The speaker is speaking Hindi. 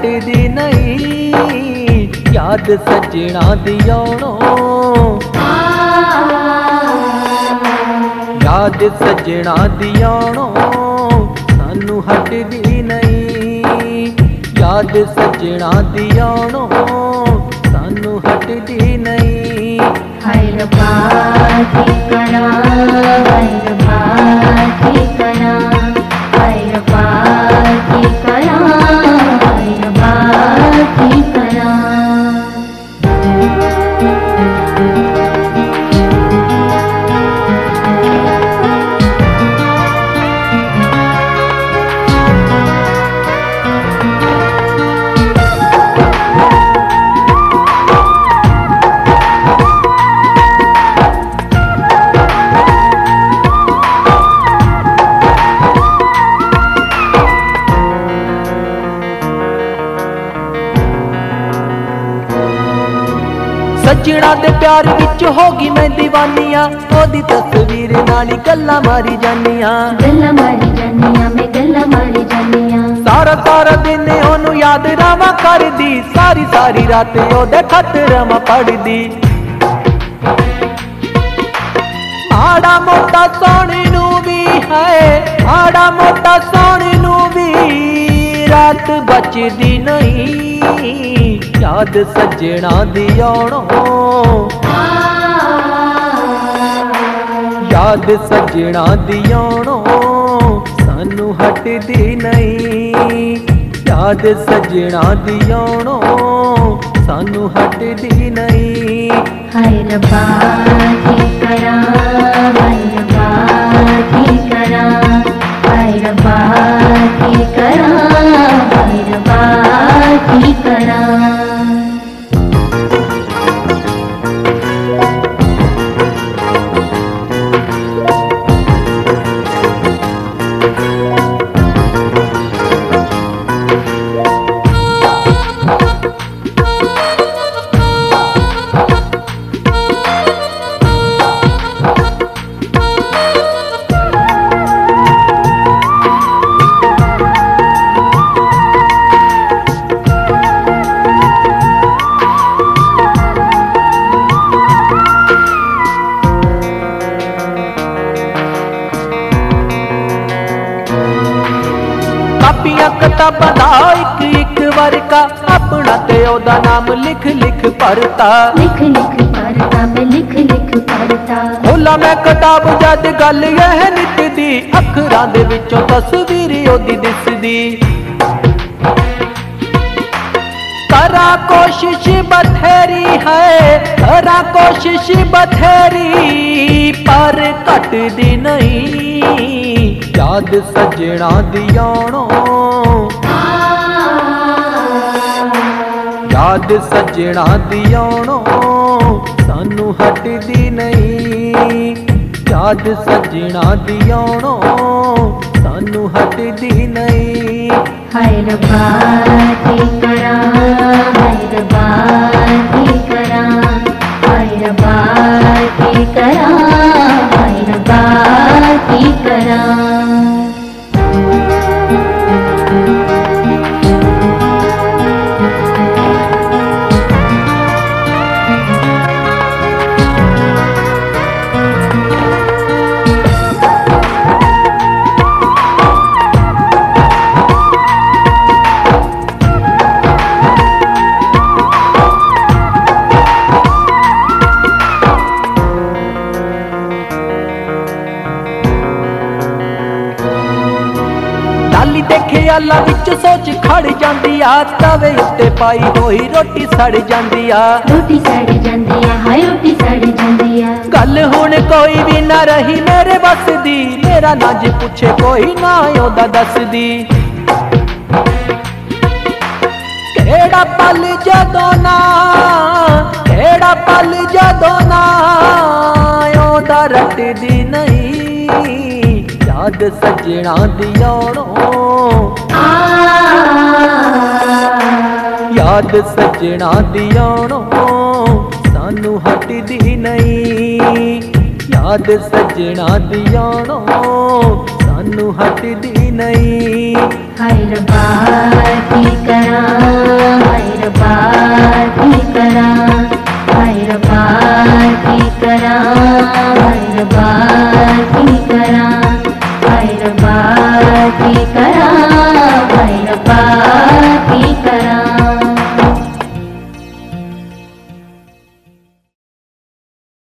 हटदी नहीं, याद सजना दी आउणो। याद सजना दी आउणो, सानू हटदी नहीं, याद सजना दी आउणो, सानू हटदी नहीं। हाय रब्बा की करा, हाय रब्बा की करा, हाय रब्बा की करा, हाय रब्बा की करा। सजना दे प्यार विच होगी मैं दीवानिया, ओदी तस्वीर नाल गल्लां मारी जानिया, गल्लां मारी जानिया, मैं गल्लां मारी जानिया। सारा सारा दिन ओनू याद रावां करदी, सारी सारी रात ओदे खत रवां पढ़दी। माड़ा मोटा सोहणे नू भी है, माड़ा मोटा सोहणे नू भी रात बचदी नहीं, याद सजना दी आउणो। याद सजना दी आउणो, सानू हटदी नहीं, याद सजना दी आउणो, सानू हटदी नहीं। हाय रब्बा की करा, हाय रब्बा की करा, हाय रब्बा की करा, हाय रब्बा की करा। कापियां किताबां दा एक एक वर्का, अपना ते ओदा नाम लिख लिख पढ़ता, लिख लिख पढ़ता, मैं लिख लिख पढ़ता। खोला मैं किताब जद गल यह नित दी, अखरां दे विचों तस्वीर ओदी दिसदी। करा कोशिश बथेरी है, करा कोशिश बथेरी, पर घटदी नहीं, याद सजना दी आउणो। याद सजना दी आउणो, सानू हटदी नहीं, याद सजना दी आउणो, सानू हटदी नहीं। हाय रब्बा की करा, हाय रब्बा की करा, हाय रब्बा की करा, हाय रब्बा की करा। लाली देखे आला विच सोच खड़ जांदी आ, तवे उत्ते पाई होई रोटी सड़ जांदी आ, रोटी सड़ जांदी आ, हाय रोटी सड़ जांदी आ। गल हुण कोई भी ना रही मेरे बस दी, मेरा ना जे पुछे कोई ना ओदा दसदी। केड़ा पल जदों ना, केड़ा पल जदों ना ओदा रटदी नहीं, याद सजना दी आउणो। याद सजना दी आउणो, सानू हटदी नहीं, याद सजना दी आउणो, सानू हटदी नहीं। हाय रब्बा की करा, हाय रब्बा की करा, हाय रब्बा की करा, हाय रब्बा की करा, हाय रब्बा की करा, हाय रब्बा की करा।